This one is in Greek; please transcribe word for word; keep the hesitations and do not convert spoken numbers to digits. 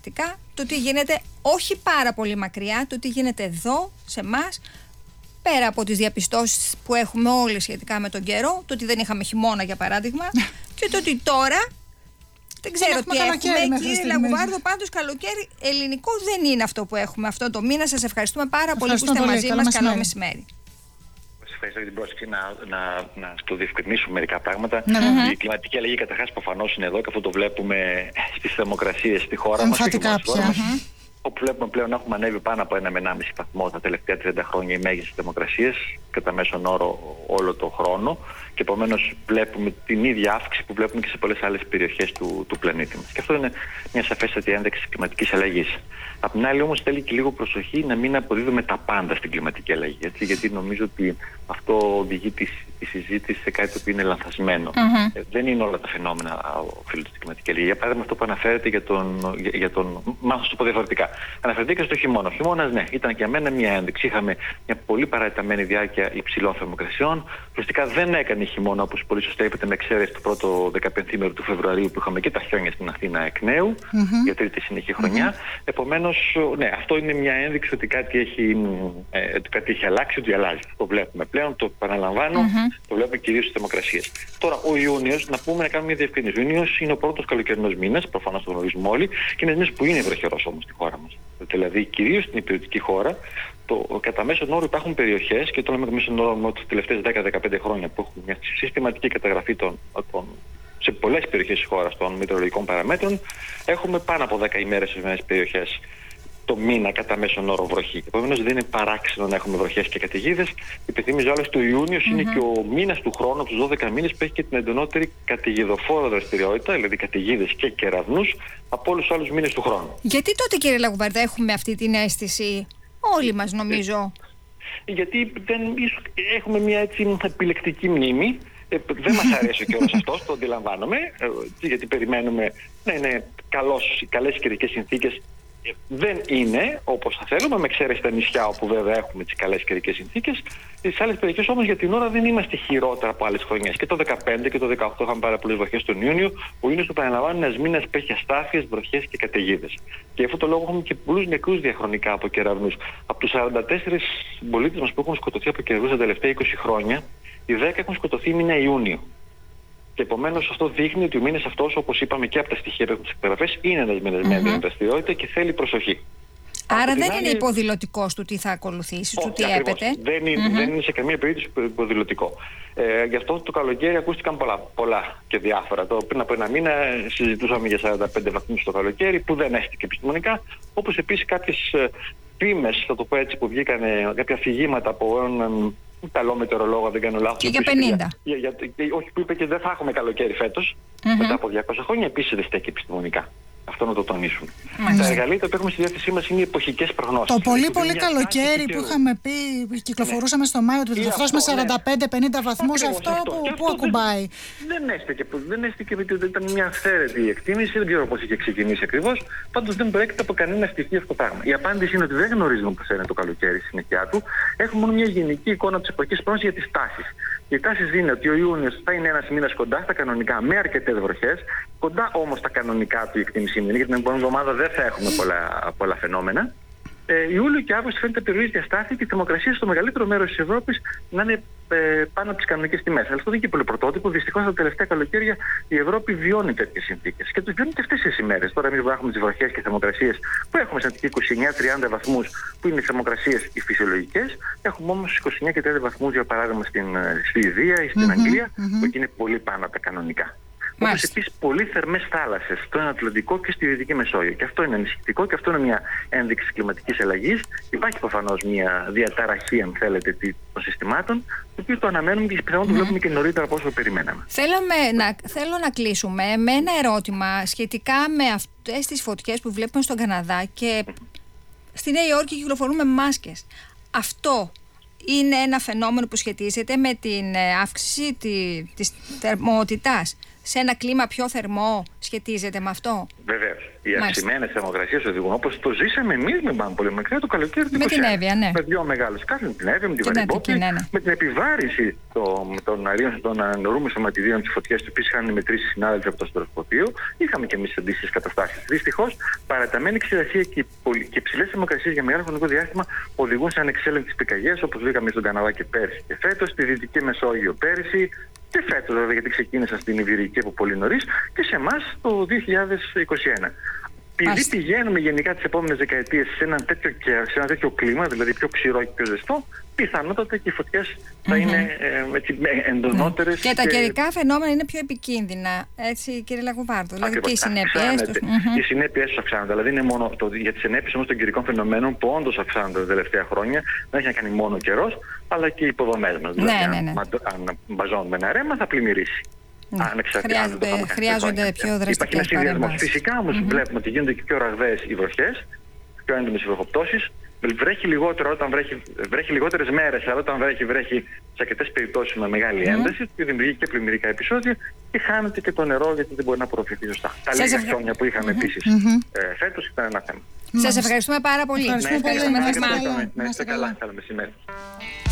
πρακτικά, το τι γίνεται όχι πάρα πολύ μακριά, το τι γίνεται εδώ, σε εμάς, πέρα από τις διαπιστώσεις που έχουμε όλοι σχετικά με τον καιρό, το ότι δεν είχαμε χειμώνα για παράδειγμα, και το ότι τώρα δεν ξέρω τι έχουμε. Κύριε Λαγουβάρδο, πάντως καλοκαίρι ελληνικό δεν είναι αυτό που έχουμε αυτό το μήνα. Σας ευχαριστούμε πάρα πολύ που είστε μαζί μας. Καλό μεσημέρι. Ευχαριστώ για την πρόσκληση να, να, να στο διευκρινίσουμε μερικά πράγματα. Mm-hmm. Η κλιματική αλλαγή καταρχάς προφανώς είναι εδώ και αυτό το βλέπουμε στις θερμοκρασίες στη χώρα μας. Εμφατικά πια. Όπου βλέπουμε πλέον να έχουμε ανέβει πάνω από ένα με ενάμιση βαθμό τα τελευταία τριάντα χρόνια οι μέγιστες θερμοκρασίες κατά μέσον όρο όλο το χρόνο. Και επομένως βλέπουμε την ίδια αύξηση που βλέπουμε και σε πολλές άλλες περιοχές του, του πλανήτη μας. Και αυτό είναι μια σαφέστατη ένδειξη της κλιματικής αλλαγής. Απ' την άλλη όμως θέλει και λίγο προσοχή να μην αποδίδουμε τα πάντα στην κλιματική αλλαγή. Έτσι, γιατί νομίζω ότι αυτό οδηγεί τη, τη συζήτηση σε κάτι που είναι λανθασμένο. Mm-hmm. Ε, δεν είναι όλα τα φαινόμενα οφείλονται στην κλιματική αλλαγή. Για παράδειγμα, αυτό που αναφέρεται για τον. Για, για τον μάλλον θα το πω διαφορετικά. Αναφερθήκα στο χειμώνα. Ο χειμώνας, ναι, ήταν για μένα μια ένδειξη. Είχαμε μια πολύ παρατεταμένη διάρκεια υψηλών θερμοκρασιών. Ουσιαστικά δεν έκανε χειμώνα, όπως πολύ σωστά είπατε, με εξαίρεση το πρώτο δεκαπενθήμερο του Φεβρουαρίου που είχαμε και τα χιόνια στην Αθήνα εκ νέου mm-hmm. για τρίτη συνεχή χρονιά. Mm-hmm. Επομένως, ναι, αυτό είναι μια ένδειξη ότι κάτι έχει, ε, κάτι έχει αλλάξει, ότι αλλάζει. Το βλέπουμε πλέον, το παραλαμβάνω, mm-hmm. το βλέπουμε κυρίως στις θερμοκρασίες. Τώρα, ο Ιούνιος, να πούμε να κάνουμε μια διευκρίνηση. Ο Ιούνιος είναι ο πρώτος καλοκαιρινός μήνας, προφανώς το γνωρίζουμε όλοι, και είναι ένα μήνας που είναι βροχερός όμως στη χώρα μας. Δηλαδή, κυρίως στην υπηρετική χώρα. Το, κατά μέσον όρο υπάρχουν περιοχές, και το λέμε κατά μέσον όρο τις τελευταίες δέκα με δεκαπέντε χρόνια που έχουν μια συστηματική καταγραφή των, των, σε πολλές περιοχές της χώρας των μετεωρολογικών παραμέτρων, έχουμε πάνω από δέκα ημέρες σε ορισμένες περιοχές το μήνα κατά μέσον όρο βροχή. Επομένως δεν είναι παράξενο να έχουμε βροχές και καταιγίδες. Υπενθυμίζω άλλωστε, ο Ιούνιος mm-hmm. είναι και ο μήνας του χρόνου, από τους δώδεκα μήνες, που έχει και την εντονότερη καταιγιδοφόρα δραστηριότητα, δηλαδή καταιγίδες και κεραυνούς, από όλους τους άλλους μήνες του χρόνου. Γιατί τότε, κύριε Λαγουβάρδο, έχουμε αυτή την αίσθηση? Όλοι μας νομίζω. Ε, γιατί δεν, ίσως, έχουμε μια έτσι επιλεκτική μνήμη. Ε, δεν μας αρέσει και όλος αυτός, το αντιλαμβάνομαι, ε, γιατί περιμένουμε να είναι καλώς, καλές καιρικές συνθήκες. Ε, δεν είναι όπως θα θέλουμε, με εξαίρεση τα νησιά όπου βέβαια έχουμε τις καλές καιρικές συνθήκες. Στις άλλες περιοχές όμως για την ώρα δεν είμαστε χειρότερα από άλλες χρονιές. Και το δεκαπέντε και το δεκαοκτώ είχαμε πάρα πολλές βροχές τον Ιούνιο. Ο Ιούνιος, το παραλαμβάνω, ένας μήνας που έχει αστάθειες, βροχές και καταιγίδες. Και αυτό το λόγο έχουμε και πολλούς νεκρούς διαχρονικά από κεραυνούς. Από τους σαράντα τέσσερις συμπολίτες μας που έχουν σκοτωθεί από κεραυνούς τα τελευταία είκοσι χρόνια, οι δέκα έχουν σκοτωθεί μήνα Ιούνιο. Και επομένως αυτό δείχνει ότι ο μήνας αυτός, όπως είπαμε και από τα στοιχεία που έχουμε τις εκπαιδευτές, είναι ένας μήνας mm-hmm. με έντονη δραστηριότητα και θέλει προσοχή. Άρα δεν άλλη... είναι υποδηλωτικός του τι θα ακολουθήσει, του τι έπεται. Δεν είναι, mm-hmm. δεν είναι σε καμία περίπτωση υποδηλωτικό. Ε, γι' αυτό το καλοκαίρι ακούστηκαν πολλά, πολλά και διάφορα. Το, πριν από ένα μήνα συζητούσαμε για σαράντα πέντε βαθμούς το καλοκαίρι, που δεν έστηκε επιστημονικά, όπως επίσης κάποιες φήμες, θα το πω έτσι, που βγήκαν, κάποια αφηγήματα από έναν καλό μετεωρολόγο, δεν κάνω λάθος. Και για πενήντα. Για, για, για, όχι, που είπε και δεν θα έχουμε καλοκαίρι φέτος, mm-hmm. μετά από διακόσια χρόνια, επίσης δεν στέκει επιστημονικά. Αυτό να το τονίσουμε. Mm-hmm. Τα εργαλεία που έχουμε στη διάθεσή μας είναι οι εποχικές προγνώσεις. Το πολύ πολύ καλοκαίρι που είχαμε πει, κυκλοφορούσαμε ναι. στο Μάιο, ότι θα φτάσουμε σαράντα πέντε πενήντα βαθμούς, αυτό, αυτό που, που ακουμπάει. Δεν έστηκε, δεν έστηκε γιατί ήταν μια αυθαίρετη εκτίμηση, δεν ξέρω πώς είχε ξεκινήσει ακριβώς. Πάντως δεν προέρχεται από κανένα στοιχείο αυτό το πράγμα. Η απάντηση είναι ότι δεν γνωρίζουμε πώς είναι το καλοκαίρι στη συνέχεια του. Έχουμε μόνο μια γενική εικόνα της εποχικής πρόγνωσης για τις τάσεις. Οι τάσεις είναι ότι ο Ιούνιος θα είναι ένας μήνας κοντά στα κανονικά με αρκετές βροχές, κοντά όμως στα κανονικά του η εκτίμησή μου είναι, γιατί την επόμενη εβδομάδα δεν θα έχουμε πολλά, πολλά φαινόμενα. Ε, Ιούλιο και Αύγουστο φαίνεται περιορίζεται αστάθεια και η θερμοκρασία στο μεγαλύτερο μέρος της Ευρώπης να είναι ε, πάνω από τις κανονικές τιμές. Αλλά αυτό δεν είναι και πολύ πρωτότυπο. Δυστυχώς τα τελευταία καλοκαίρια η Ευρώπη βιώνει τέτοιες συνθήκες. Και το βιώνει και αυτές τις ημέρες. Τώρα, εμείς έχουμε τις βροχές και θερμοκρασίες που έχουμε σαν είκοσι εννέα με τριάντα βαθμούς, που είναι οι θερμοκρασίες οι φυσιολογικές. Έχουμε όμως είκοσι εννέα και τριάντα βαθμούς, για παράδειγμα, στην Σουηδία ή στην mm-hmm, Αγγλία, mm-hmm. που εκεί είναι πολύ πάνω από τα κανονικά. Όπως επίσης πολύ θερμές θάλασσες στον Ατλαντικό και στη Δυτική Μεσόγειο. Και αυτό είναι ανησυχητικό και αυτό είναι μια ένδειξη κλιματικής αλλαγής. Υπάρχει προφανώς μια διαταραχή, αν θέλετε, των συστημάτων, το οποίο το αναμένουμε και πιθανόν το βλέπουμε και νωρίτερα από όσο περιμέναμε. Να, θέλω να κλείσουμε με ένα ερώτημα σχετικά με αυτές τις φωτιές που βλέπουμε στον Καναδά και στη Νέα Υόρκη κυκλοφορούμε μάσκες. Αυτό είναι ένα φαινόμενο που σχετίζεται με την αύξηση της θερμότητας σε ένα κλίμα πιο θερμό σχετίζεται με αυτό? Βεβαίως. Οι αυξημένες θερμοκρασίες οδηγούν, όπως το ζήσαμε εμείς με πάνω πολύ μακριά το καλοκαίρι του με την Εύβοια, ναι. Με δύο μεγάλες κάρτες, με την Εύβοια, με τη Βαρυμπόπη, ναι, ναι. με την επιβάρηση των, των αερίων των ανορούμενων σωματιδίων της φωτιάς, τις οποίες είχαν μετρήσει συνάδελφοι από το στρατοποδείο. Είχαμε και εμείς αντίστοιχες καταστάσεις. Δυστυχώς, παραταμένη ξηρασία και, και υψηλές θερμοκρασίες για μεγάλο χρονικό διάστημα οδηγούν σε ανεξέλεγκτες πυρκαγιές, όπως βρήκαμε στον Καναδά και πέρσι και φέτος, στη Δυτική Μεσόγειο πέρσι. Και φέτος, βέβαια, γιατί ξεκίνησα στην Ιβηρική από πολύ νωρίς, και σε εμάς το δύο χιλιάδες είκοσι ένα. Επειδή πηγαίνουμε γενικά τις επόμενες δεκαετίες σε ένα, τέτοιο, σε ένα τέτοιο κλίμα, δηλαδή πιο ξηρό και πιο ζεστό, πιθανότατα και οι φωτιές θα mm-hmm. είναι ε, εντονότερες. Mm. Και, και τα καιρικά φαινόμενα είναι πιο επικίνδυνα, έτσι, κύριε Λαγουβάρδο. Δηλαδή και οι συνέπειες τους. Mm-hmm. Οι συνέπειες τους αυξάνονται. Δηλαδή είναι μόνο το, για τις συνέπειες όμως των καιρικών φαινομένων που όντως αυξάνονται τα τελευταία χρόνια, δεν έχει να κάνει μόνο ο καιρός, αλλά και οι υποδομές μας. Δηλαδή, ναι, ναι, ναι. αν, αν μπαζώνουμε ένα ρέμα, θα πλημμυρίσει. Ναι. Χρειάζονται, χρειάζονται πιο δραστικές παρέμβασεις. Φυσικά όμως mm-hmm. βλέπουμε ότι γίνονται και πιο ραγδαίες οι βροχές, πιο έντονες οι βροχοπτώσεις. Βρέχει λιγότερο όταν βρέχει, βρέχει λιγότερες μέρες, αλλά όταν βρέχει, βρέχει σε αρκετές περιπτώσεις με μεγάλη mm. ένταση, και δημιουργεί και πλημμυρικά επεισόδια και χάνεται και το νερό γιατί δεν μπορεί να απορροφηθεί σωστά. Τα λίγα χιόνια που είχαμε mm-hmm. επίσης mm-hmm. ε, φέτος ήταν ένα θέμα. Σας ευχαριστούμε πάρα πολύ. Ευχαριστούμε πολύ. Να είστε καλά. Καλό μεσημέρι.